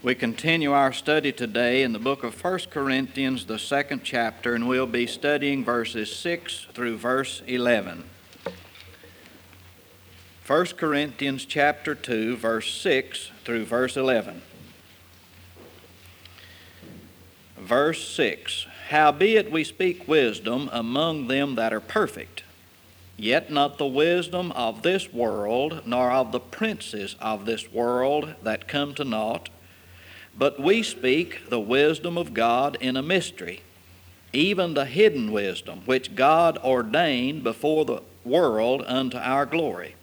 We continue our study today in the book of 1 Corinthians, the second chapter, and we'll be studying verses 6 through verse 11. 1 Corinthians chapter 2, verse 6 through verse 11. Verse 6, Howbeit we speak wisdom among them that are perfect, yet not the wisdom of this world, nor of the princes of this world that come to naught. But we speak the wisdom of God in a mystery, even the hidden wisdom, which God ordained before the world unto our glory,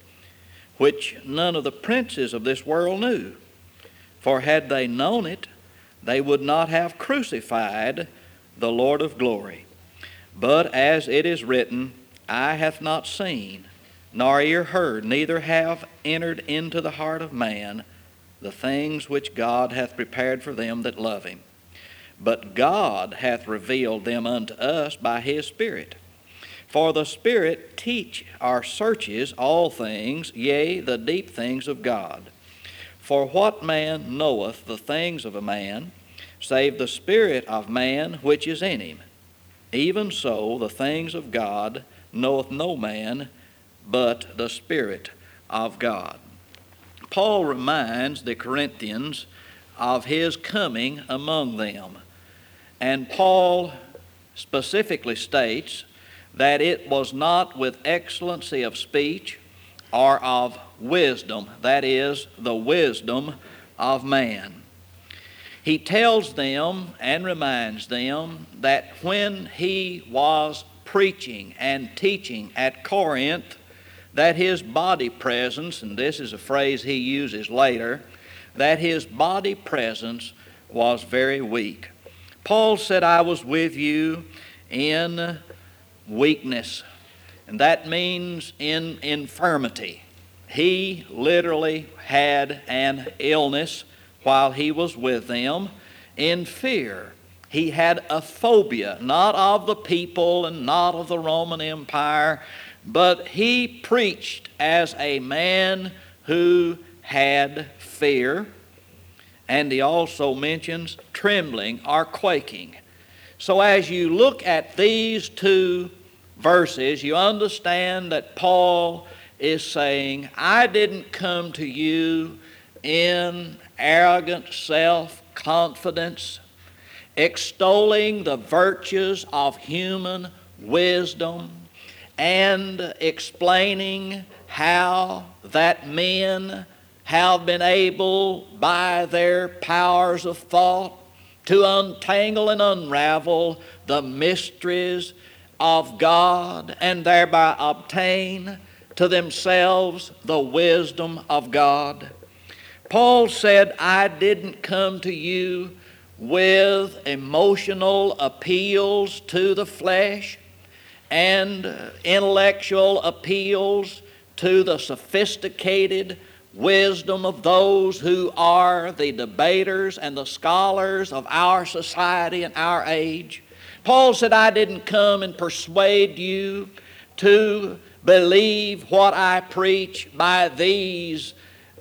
which none of the princes of this world knew. For had they known it, they would not have crucified the Lord of glory. But as it is written, Eye hath not seen, nor ear heard, neither have entered into the heart of man the things which God hath prepared for them that love him. But God hath revealed them unto us by his Spirit. For the Spirit searches all things, yea, the deep things of God. For what man knoweth the things of a man, save the spirit of man which is in him? Even so the things of God knoweth no man but the Spirit of God. Paul reminds the Corinthians of his coming among them. And Paul specifically states that it was not with excellency of speech or of wisdom, that is, the wisdom of man. He tells them and reminds them that when he was preaching and teaching at Corinth, that his body presence, and this is a phrase he uses later, that his body presence was very weak. Paul said, I was with you in weakness, and that means in infirmity. He literally had an illness while he was with them, in fear. He had a phobia, not of the people and not of the Roman Empire, but he preached as a man who had fear. And he also mentions trembling or quaking. So as you look at these two verses, you understand that Paul is saying, I didn't come to you in arrogant self-confidence, extolling the virtues of human wisdom, and explaining how that men have been able by their powers of thought to untangle and unravel the mysteries of God and thereby obtain to themselves the wisdom of God. Paul said, I didn't come to you with emotional appeals to the flesh and intellectual appeals to the sophisticated wisdom of those who are the debaters and the scholars of our society and our age. Paul said, I didn't come and persuade you to believe what I preach by these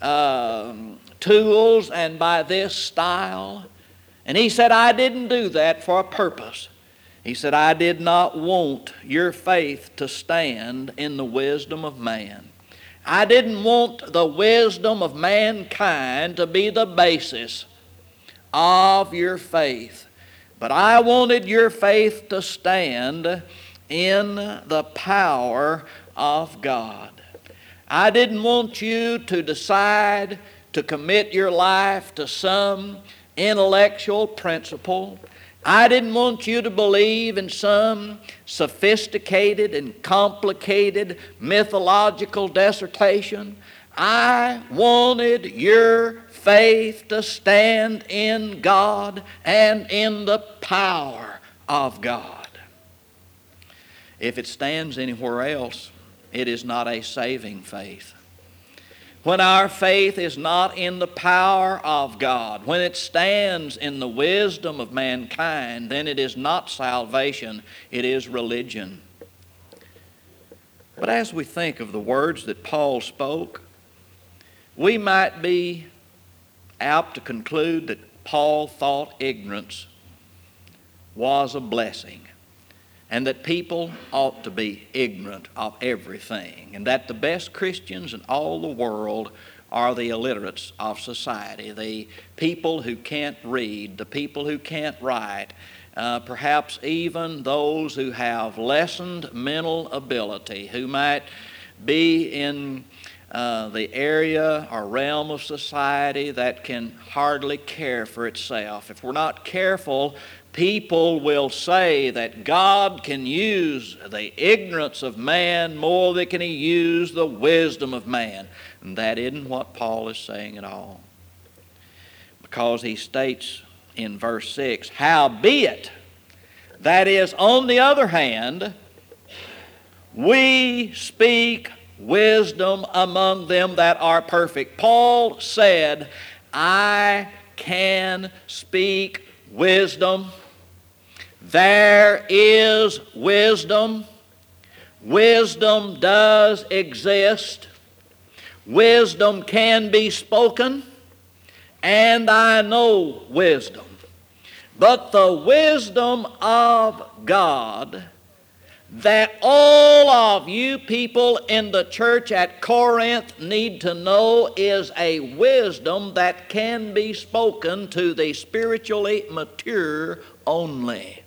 tools and by this style. And he said, I didn't do that for a purpose. He said, I did not want your faith to stand in the wisdom of man. I didn't want the wisdom of mankind to be the basis of your faith. But I wanted your faith to stand in the power of God. I didn't want you to decide to commit your life to some intellectual principle. I didn't want you to believe in some sophisticated and complicated mythological dissertation. I wanted your faith to stand in God and in the power of God. If it stands anywhere else, it is not a saving faith. When our faith is not in the power of God, when it stands in the wisdom of mankind, then it is not salvation, it is religion. But as we think of the words that Paul spoke, we might be apt to conclude that Paul thought ignorance was a blessing, and that people ought to be ignorant of everything, and that the best Christians in all the world are the illiterates of society, the people who can't read, the people who can't write, perhaps even those who have lessened mental ability, who might be in the area or realm of society that can hardly care for itself. If we're not careful, people will say that God can use the ignorance of man more than can He use the wisdom of man. And that isn't what Paul is saying at all. Because he states in verse 6, howbeit, that is, on the other hand, we speak wisdom among them that are perfect. Paul said, I can speak wisdom. There is wisdom. Wisdom does exist. Wisdom can be spoken. And I know wisdom. But the wisdom of God that all of you people in the church at Corinth need to know is a wisdom that can be spoken to the spiritually mature only.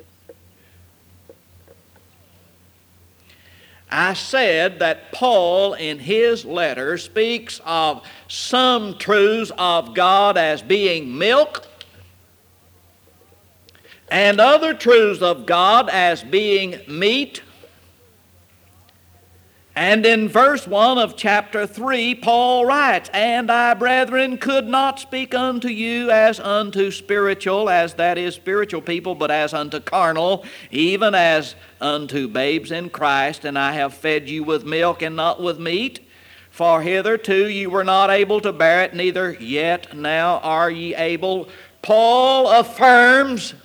I said that Paul in his letter speaks of some truths of God as being milk and other truths of God as being meat. And in verse 1 of chapter 3, Paul writes, and I, brethren, could not speak unto you as unto spiritual, as that is spiritual people, but as unto carnal, even as unto babes in Christ, and I have fed you with milk and not with meat. For hitherto you were not able to bear it, neither yet now are ye able. Paul affirms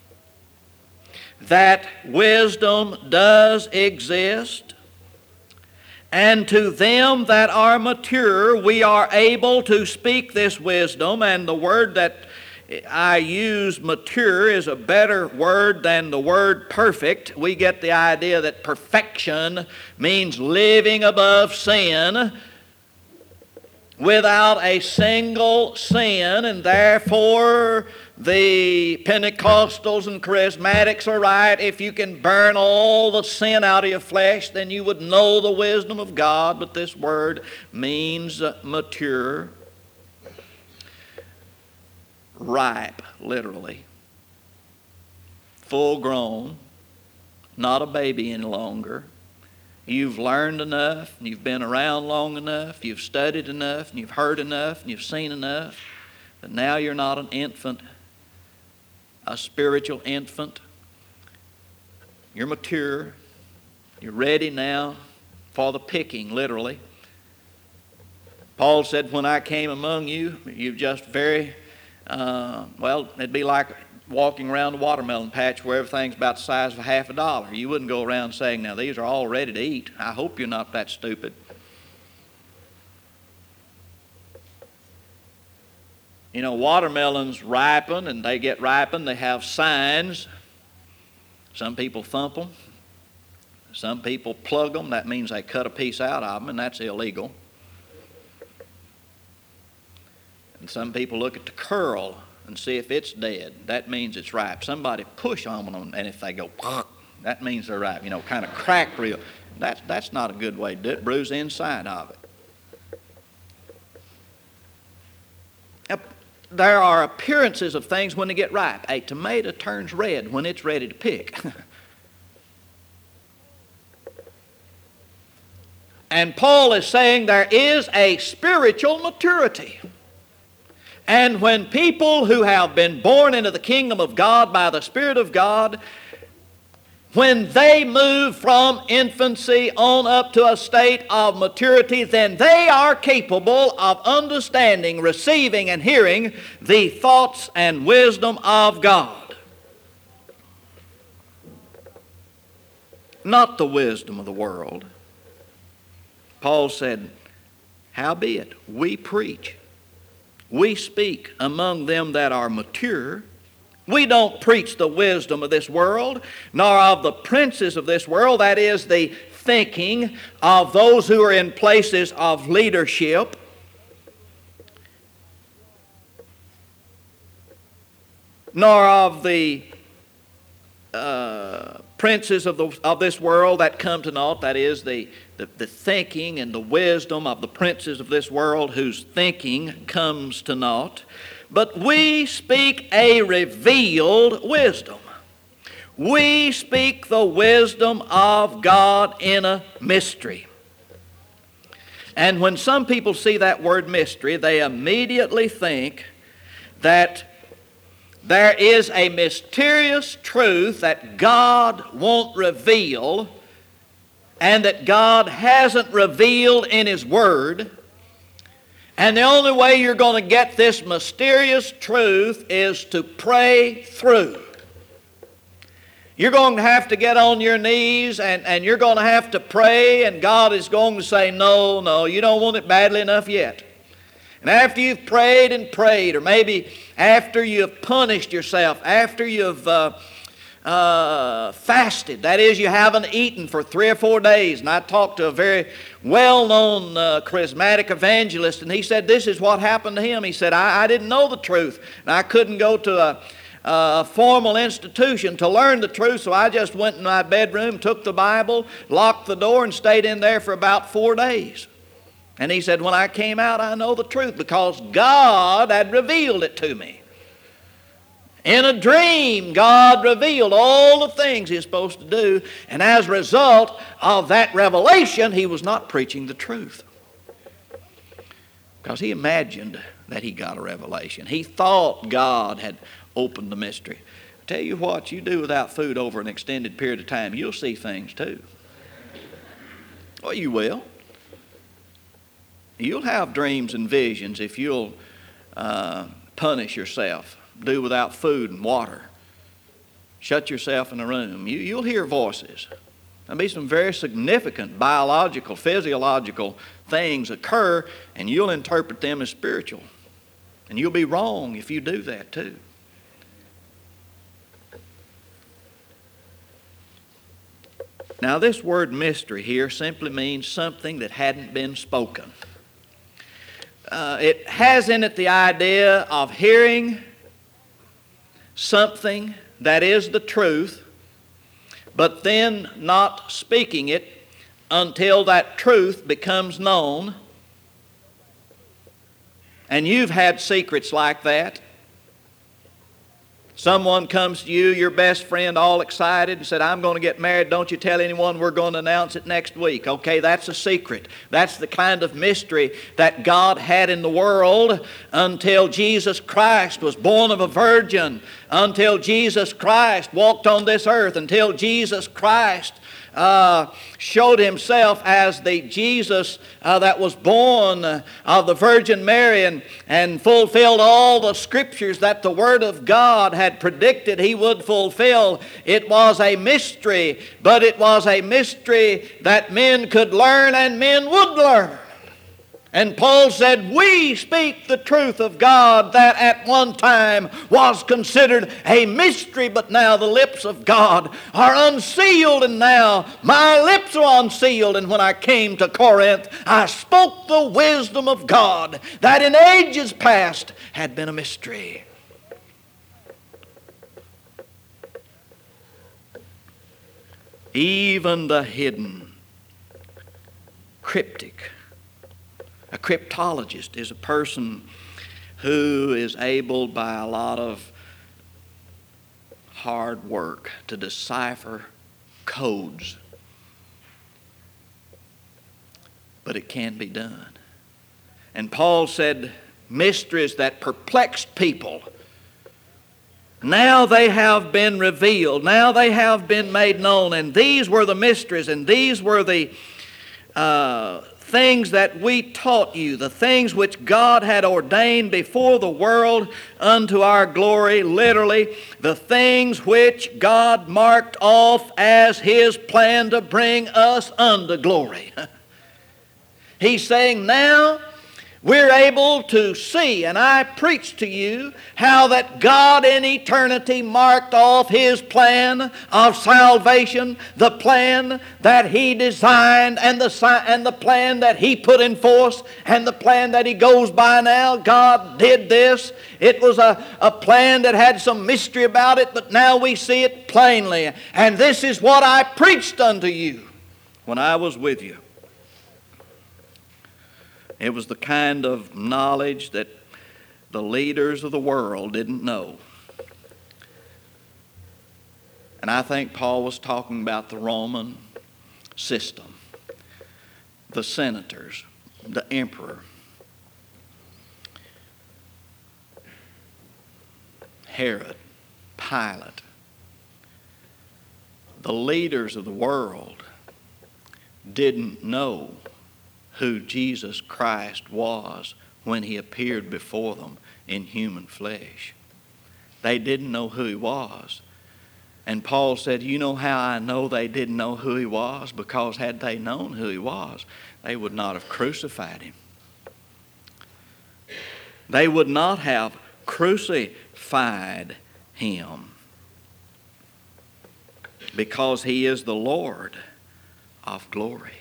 that wisdom does exist. And to them that are mature, we are able to speak this wisdom. And the word that I use, mature, is a better word than the word perfect. We get the idea that perfection means living above sin, without a single sin, and therefore the Pentecostals and Charismatics are right. If you can burn all the sin out of your flesh, then you would know the wisdom of God. But this word means mature, ripe, literally, full grown, not a baby any longer. You've learned enough, and you've been around long enough, you've studied enough, and you've heard enough, and you've seen enough, that now you're not an infant, a spiritual infant. You're mature. You're ready now for the picking, literally. Paul said, when I came among you, you just very, it'd be like walking around a watermelon patch where everything's about the size of $50. You wouldn't go around saying, now these are all ready to eat. I hope you're not that stupid. You know, watermelons ripen, and they get ripened. They have signs. Some people thump them. Some people plug them. That means they cut a piece out of them, and that's illegal. And some people look at the curl and see if it's dead. That means it's ripe. Somebody push on them, and if they go, that means they're ripe. You know, kind of cracked real. That's not a good way to do it. Bruise the inside of it. There are appearances of things when they get ripe. A tomato turns red when it's ready to pick. And Paul is saying there is a spiritual maturity. And when people who have been born into the kingdom of God by the Spirit of God, when they move from infancy on up to a state of maturity, then they are capable of understanding, receiving, and hearing the thoughts and wisdom of God. Not the wisdom of the world. Paul said, howbeit, we preach. we speak among them that are mature. We don't preach the wisdom of this world, nor of the princes of this world, that is, the thinking of those who are in places of leadership. Nor of the princes of this world that come to naught, that is, the thinking and the wisdom of the princes of this world whose thinking comes to naught. But we speak a revealed wisdom. We speak the wisdom of God in a mystery. And when some people see that word mystery, they immediately think that there is a mysterious truth that God won't reveal and that God hasn't revealed in His Word. And the only way you're going to get this mysterious truth is to pray through. You're going to have to get on your knees and you're going to have to pray, and God is going to say, no, you don't want it badly enough yet. And after you've prayed and prayed, or maybe after you've punished yourself, after you've fasted, that is, you haven't eaten for 3 or 4 days. And I talked to a very well-known charismatic evangelist, and he said this is what happened to him. He said, I didn't know the truth, and I couldn't go to a formal institution to learn the truth, so I just went in my bedroom, took the Bible, locked the door, and stayed in there for about 4 days. And he said, when I came out, I know the truth because God had revealed it to me. In a dream, God revealed all the things He's supposed to do, and as a result of that revelation, he was not preaching the truth. Because he imagined that he got a revelation. He thought God had opened the mystery. I tell you what, you do without food over an extended period of time, you'll see things too. Well, you will. You'll have dreams and visions if you'll punish yourself. Do without food and water. Shut yourself in a room. You'll hear voices. There'll be some very significant biological, physiological things occur, and you'll interpret them as spiritual. And you'll be wrong if you do that too. Now, this word mystery here simply means something that hadn't been spoken. It has in it the idea of hearing something that is the truth, but then not speaking it until that truth becomes known. And you've had secrets like that. Someone comes to you, your best friend, all excited, and said, I'm going to get married. Don't you tell anyone. We're going to announce it next week. Okay, that's a secret. That's the kind of mystery that God had in the world until Jesus Christ was born of a virgin, until Jesus Christ walked on this earth, until Jesus Christ showed Himself as the Jesus that was born of the Virgin Mary and fulfilled all the Scriptures that the Word of God had predicted He would fulfill. It was a mystery, but it was a mystery that men could learn and men would learn. And Paul said, we speak the truth of God that at one time was considered a mystery, but now the lips of God are unsealed, and now my lips are unsealed. And when I came to Corinth, I spoke the wisdom of God that in ages past had been a mystery. Even the hidden, cryptic. A cryptologist is a person who is able by a lot of hard work to decipher codes. But it can be done. And Paul said, mysteries that perplexed people, now they have been revealed. Now they have been made known. And these were the mysteries, and these were the things that we taught you, the things which God had ordained before the world unto our glory, literally, the things which God marked off as His plan to bring us unto glory. He's saying now We're able to see, and I preached to you, how that God in eternity marked off His plan of salvation, the plan that He designed, and the plan that He put in force, and the plan that He goes by now. God did this. It was a plan that had some mystery about it, but now we see it plainly. And this is what I preached unto you when I was with you. It was the kind of knowledge that the leaders of the world didn't know. And I think Paul was talking about the Roman system, the senators, the emperor, Herod, Pilate. The leaders of the world didn't know who Jesus Christ was when He appeared before them in human flesh. They didn't know who He was. And Paul said, you know how I know they didn't know who He was? Because had they known who He was, they would not have crucified Him. They would not have crucified Him, because He is the Lord of glory.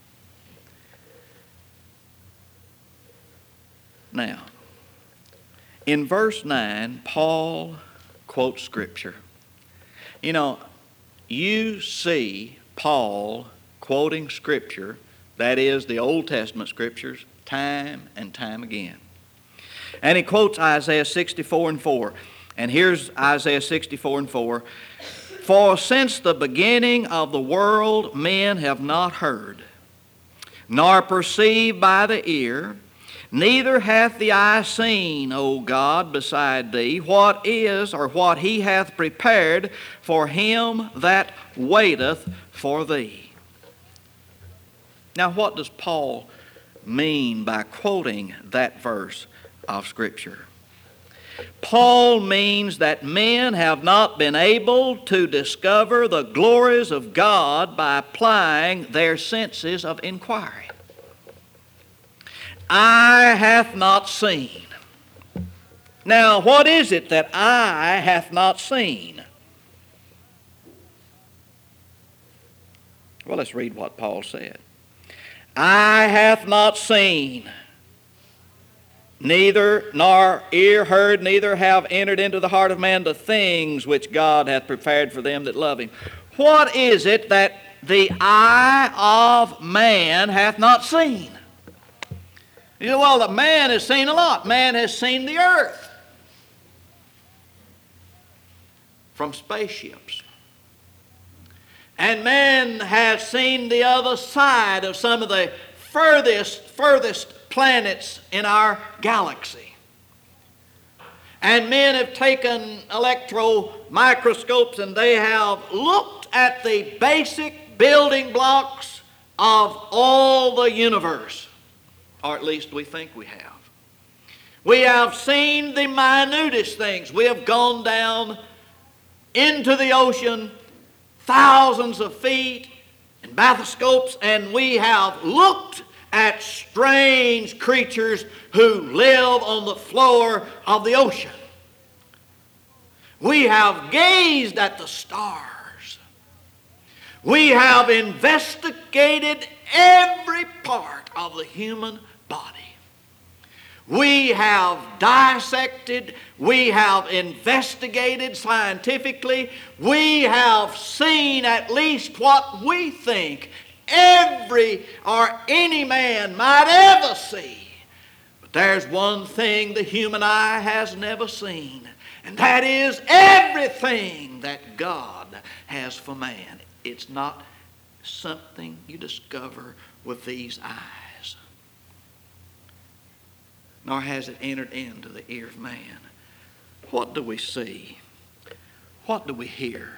Now, in verse 9, Paul quotes Scripture. You know, you see Paul quoting Scripture, that is, the Old Testament Scriptures, time and time again. And he quotes Isaiah 64:4. And here's Isaiah 64:4. For since the beginning of the world men have not heard, nor perceived by the ear, neither hath the eye seen, O God, beside Thee, what is or what He hath prepared for him that waiteth for Thee. Now, what does Paul mean by quoting that verse of Scripture? Paul means that men have not been able to discover the glories of God by applying their senses of inquiry. Eye hath not seen. Now, what is it that eye hath not seen? Well, let's read what Paul said. Eye hath not seen, neither nor ear heard, neither have entered into the heart of man the things which God hath prepared for them that love Him. What is it that the eye of man hath not seen? You know, well, the man has seen a lot. Man has seen the earth from spaceships. And man has seen the other side of some of the furthest planets in our galaxy. And men have taken electron microscopes and they have looked at the basic building blocks of all the universe. Or at least we think we have. We have seen the minutest things. We have gone down into the ocean thousands of feet in bathyscopes, and we have looked at strange creatures who live on the floor of the ocean. We have gazed at the stars. We have investigated every part of the human body. We have dissected, we have investigated scientifically, we have seen at least what we think every or any man might ever see. But there's one thing the human eye has never seen, and that is everything that God has for man. It's not something you discover with these eyes, nor has it entered into the ear of man. What do we see? What do we hear?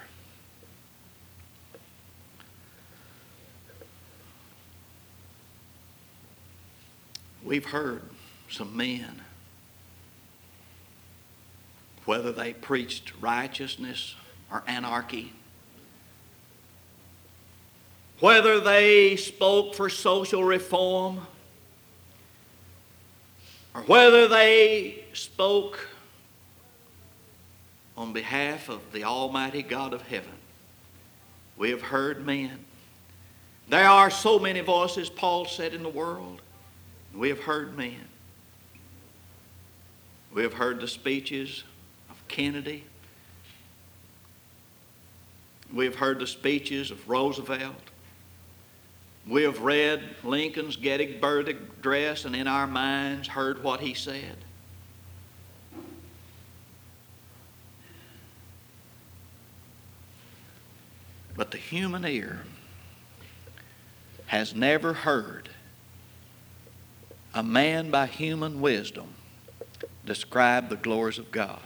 We've heard some men, whether they preached righteousness or anarchy, whether they spoke for social reform, or whether they spoke on behalf of the Almighty God of heaven. We have heard men. There are so many voices, Paul said, in the world. We have heard men. We have heard the speeches of Kennedy. We have heard the speeches of Roosevelt. We have read Lincoln's Gettysburg Address and in our minds heard what he said. But the human ear has never heard a man by human wisdom describe the glories of God.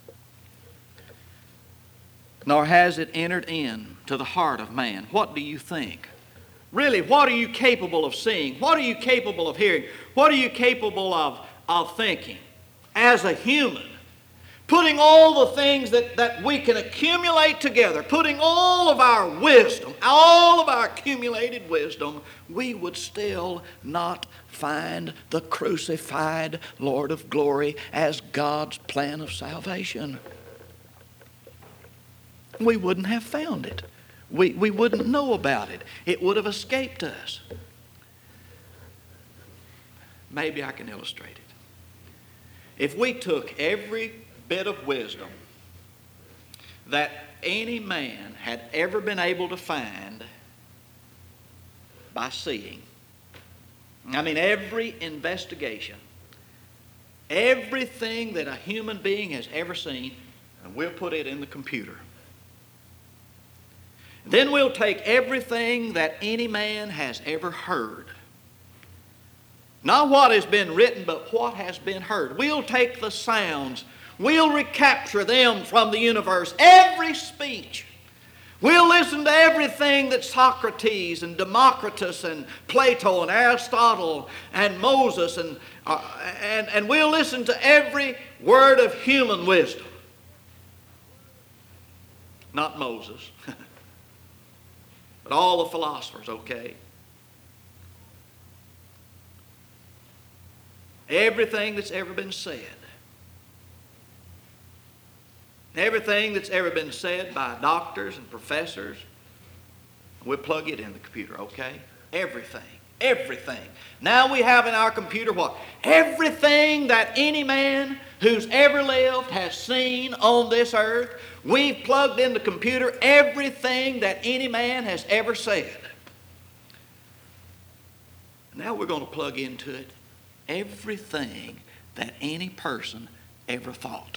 Nor has it entered into the heart of man. What do you think? Really, what are you capable of seeing? What are you capable of hearing? What are you capable of thinking as a human? Putting all the things that we can accumulate together, putting all of our wisdom, all of our accumulated wisdom, we would still not find the crucified Lord of glory as God's plan of salvation. We wouldn't have found it. We wouldn't know about it. It would have escaped us. Maybe I can illustrate it. If we took every bit of wisdom that any man had ever been able to find by seeing, I mean every investigation, everything that a human being has ever seen, and we'll put it in the computer. Then we'll take everything that any man has ever heard. Not what has been written, but what has been heard. We'll take the sounds. We'll recapture them from the universe. Every speech. We'll listen to everything that Socrates and Democritus and Plato and Aristotle and Moses and we'll listen to every word of human wisdom. Not Moses. But all the philosophers, okay? Everything that's ever been said. Everything that's ever been said by doctors and professors, we'll plug it in the computer, okay? Everything. Everything. Now we have in our computer what? Everything that any man who's ever lived has seen on this earth. We've plugged in the computer everything that any man has ever said. Now we're going to plug into it everything that any person ever thought.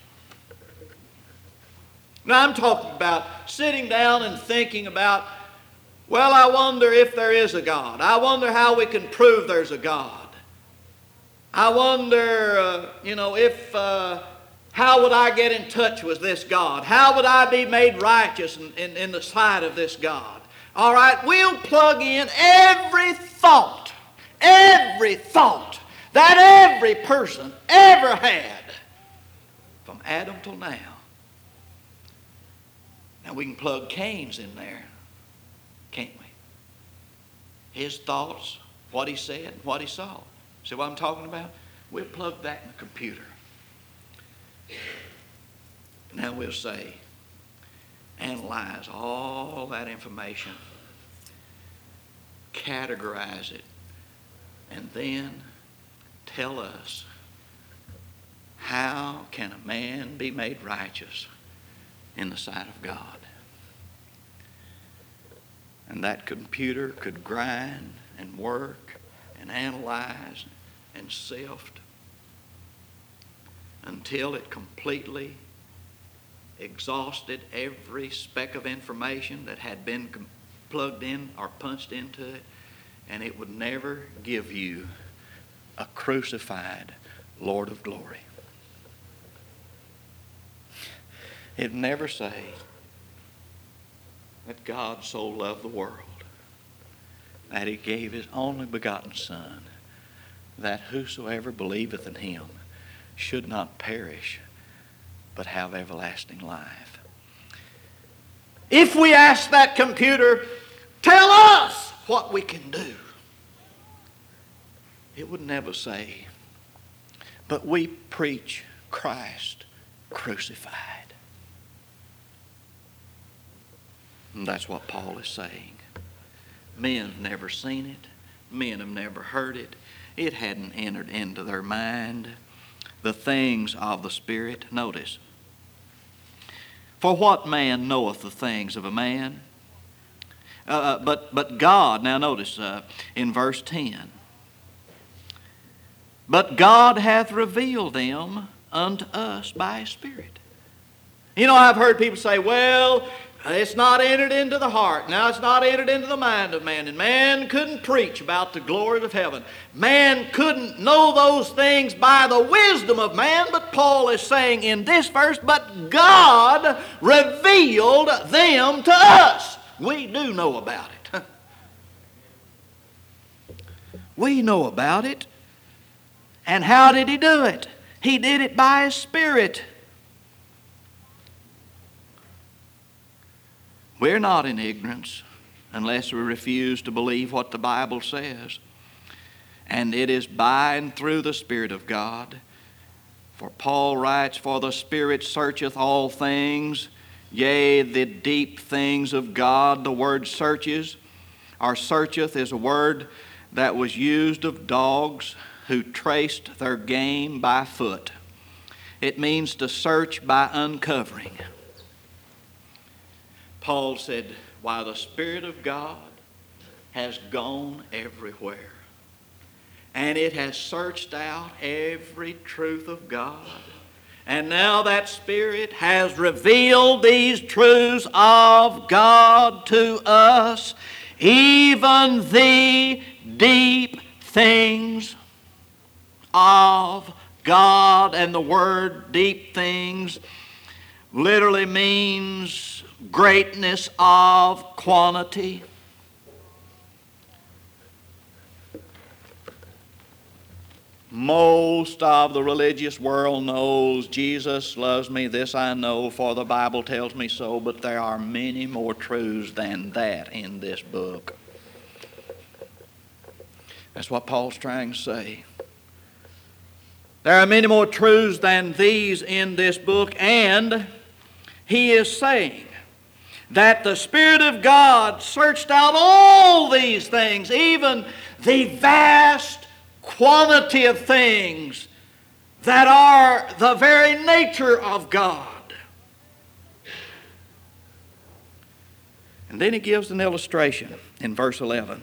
Now I'm talking about sitting down and thinking about, well, I wonder if there is a God. I wonder how we can prove there's a God. I wonder, how would I get in touch with this God? How would I be made righteous in the sight of this God? All right, we'll plug in every thought that every person ever had from Adam till now. Now we can plug Cain's in there, can't we? His thoughts, what he said, what he saw. See what I'm talking about? We'll plug that in the computer. Now we'll say, analyze all that information, categorize it, and then tell us, how can a man be made righteous in the sight of God? And that computer could grind and work and analyze and sift until it completely exhausted every speck of information that had been plugged in or punched into it, and it would never give you a crucified Lord of glory. It would never say that God so loved the world that he gave his only begotten Son, that whosoever believeth in him should not perish, but have everlasting life. If we ask that computer, tell us what we can do, it would never say, but we preach Christ crucified. And that's what Paul is saying. Men have never seen it. Men have never heard it. It hadn't entered into their mind. The things of the Spirit. Notice. For what man knoweth the things of a man? But God, now notice in verse 10. But God hath revealed them unto us by His Spirit. You know, I've heard people say, well, it's not entered into the heart. Now it's not entered into the mind of man. And man couldn't preach about the glories of heaven. Man couldn't know those things by the wisdom of man. But Paul is saying in this verse, but God revealed them to us. We do know about it. We know about it. And how did He do it? He did it by His Spirit. We're not in ignorance unless we refuse to believe what the Bible says. And it is by and through the Spirit of God. For Paul writes, for the Spirit searcheth all things, yea, the deep things of God. The word searches, or searcheth, is a word that was used of dogs who traced their game by foot. It means to search by uncovering. Paul said, why, the Spirit of God has gone everywhere. And it has searched out every truth of God. And now that Spirit has revealed these truths of God to us, even the deep things of God. And the word deep things literally means greatness of quantity. Most of the religious world knows Jesus loves me, this I know, for the Bible tells me so, but there are many more truths than that in this book. That's what Paul's trying to say. There are many more truths than these in this book, and he is saying that the Spirit of God searched out all these things, even the vast quantity of things that are the very nature of God. And then he gives an illustration in verse 11.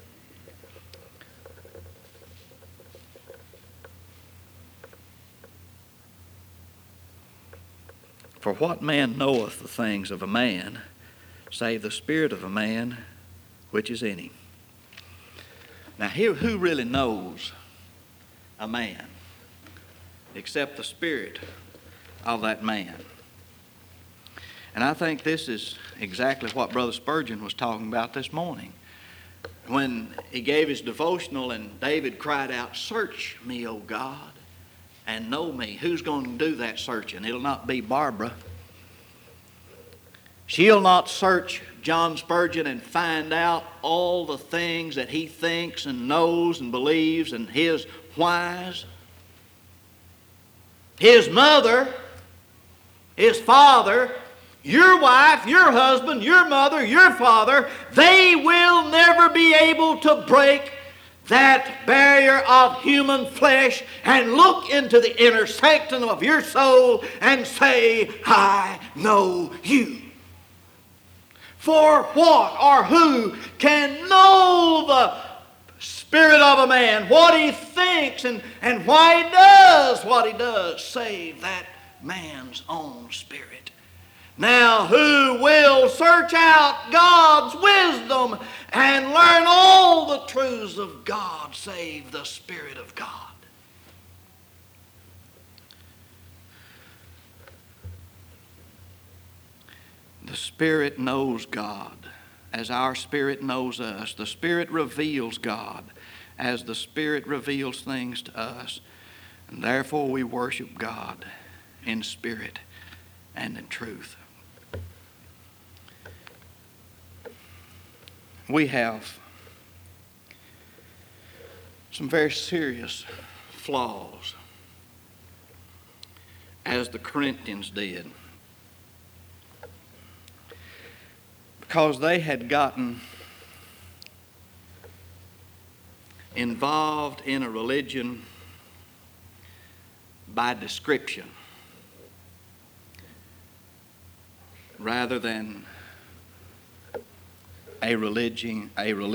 For what man knoweth the things of a man, save the spirit of a man which is in him? Now, here, who really knows a man except the spirit of that man? And I think this is exactly what Brother Spurgeon was talking about this morning when he gave his devotional and David cried out, search me, O God, and know me. Who's going to do that searching? It'll not be Barbara. She'll not search John Spurgeon and find out all the things that he thinks and knows and believes and his whys. His mother, his father, your wife, your husband, your mother, your father, they will never be able to break that barrier of human flesh and look into the inner sanctum of your soul and say, I know you. For what or who can know the spirit of a man, what he thinks and why he does what he does, save that man's own spirit? Now, who will search out God's wisdom and learn all the truths of God, save the Spirit of God? The Spirit knows God as our spirit knows us. The Spirit reveals God as the Spirit reveals things to us. And therefore we worship God in spirit and in truth. We have some very serious flaws as the Corinthians did. Because they had gotten involved in a religion by description rather than a religion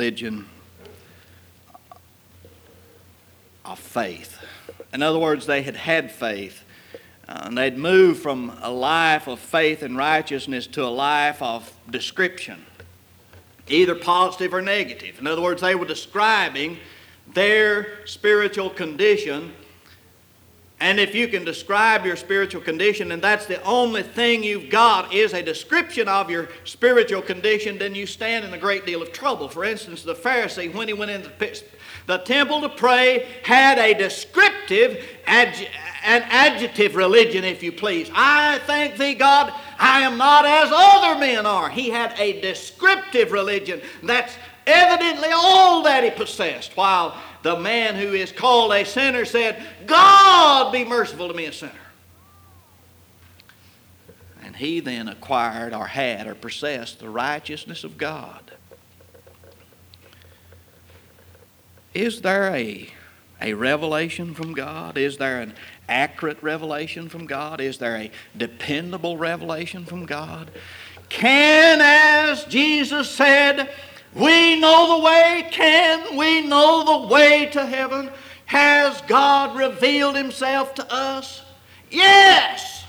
of faith. In other words, they had faith. And they'd moved from a life of faith and righteousness to a life of description, either positive or negative. In other words, they were describing their spiritual condition. And if you can describe your spiritual condition, and that's the only thing you've got is a description of your spiritual condition, then you stand in a great deal of trouble. For instance, the Pharisee, when he went into the temple to pray, had a descriptive an adjective religion, if you please. I thank thee, God, I am not as other men are. He had a descriptive religion. That's evidently all that he possessed. While the man who is called a sinner said, God be merciful to me, a sinner. And he then acquired or had or possessed the righteousness of God. Is there a revelation from God? Is there an accurate revelation from God? Is there a dependable revelation from God? Can, as Jesus said, we know the way? Can we know the way to heaven? Has God revealed Himself to us? Yes!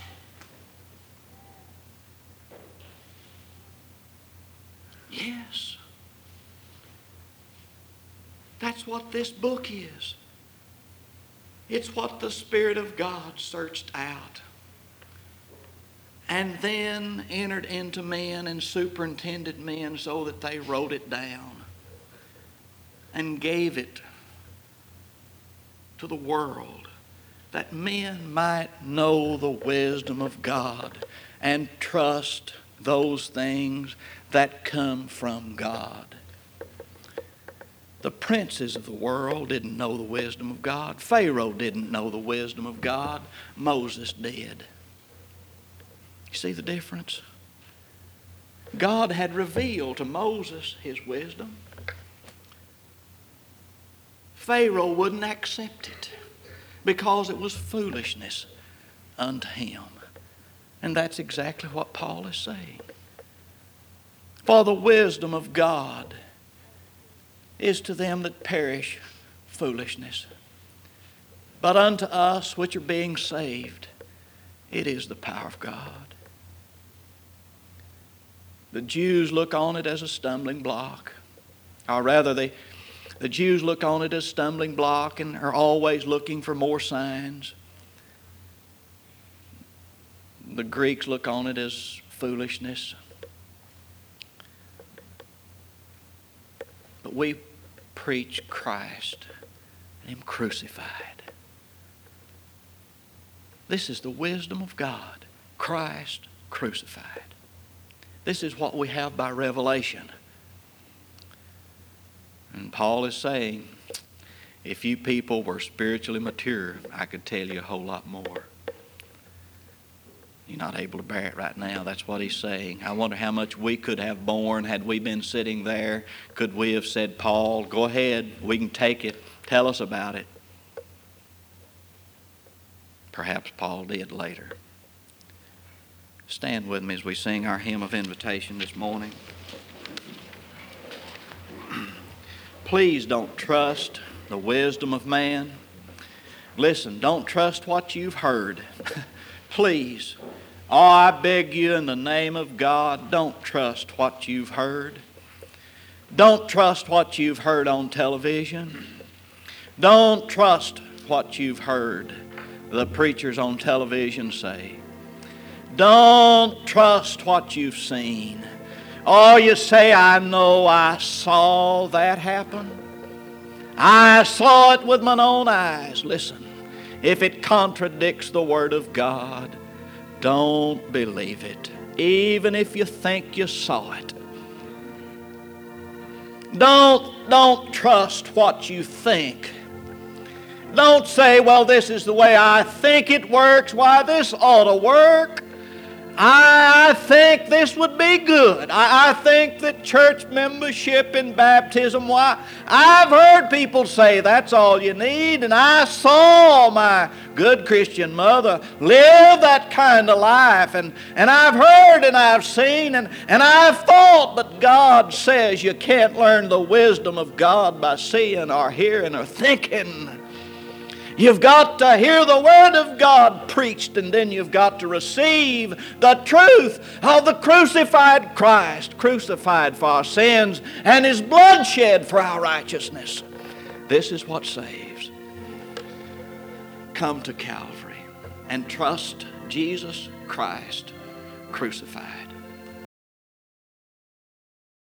Yes. That's what this book is. It's what the Spirit of God searched out and then entered into men and superintended men so that they wrote it down and gave it to the world, that men might know the wisdom of God and trust those things that come from God. The princes of the world didn't know the wisdom of God. Pharaoh didn't know the wisdom of God. Moses did. You see the difference? God had revealed to Moses His wisdom. Pharaoh wouldn't accept it because it was foolishness unto him. And that's exactly what Paul is saying. For the wisdom of God is to them that perish foolishness. But unto us which are being saved, it is the power of God. The Jews look on it as a stumbling block. Or rather, the Jews look on it as a stumbling block and are always looking for more signs. The Greeks look on it as foolishness. But we preach Christ and Him crucified. This is the wisdom of God. Christ crucified. This is what we have by revelation. And Paul is saying, if you people were spiritually mature, I could tell you a whole lot more. You're not able to bear it right now. That's what he's saying. I wonder how much we could have borne had we been sitting there. Could we have said, Paul, go ahead, we can take it. Tell us about it. Perhaps Paul did later. Stand with me as we sing our hymn of invitation this morning. Please don't trust the wisdom of man. Listen, don't trust what you've heard. Please. Oh, I beg you in the name of God, don't trust what you've heard. Don't trust what you've heard on television. Don't trust what you've heard the preachers on television say. Don't trust what you've seen. Oh, you say, I know I saw that happen. I saw it with my own eyes. Listen, if it contradicts the Word of God, don't believe it, even if you think you saw it. Don't trust what you think. Don't say, well, this is the way I think it works. Why, this ought to work. I think this would be good. I think that church membership and baptism, why, I've heard people say that's all you need, and I saw my good Christian mother live that kind of life, and I've heard and I've seen and I've thought, but God says you can't learn the wisdom of God by seeing or hearing or thinking. You've got to hear the Word of God preached, and then you've got to receive the truth of the crucified Christ, crucified for our sins, and His blood shed for our righteousness. This is what saves. Come to Calvary and trust Jesus Christ crucified.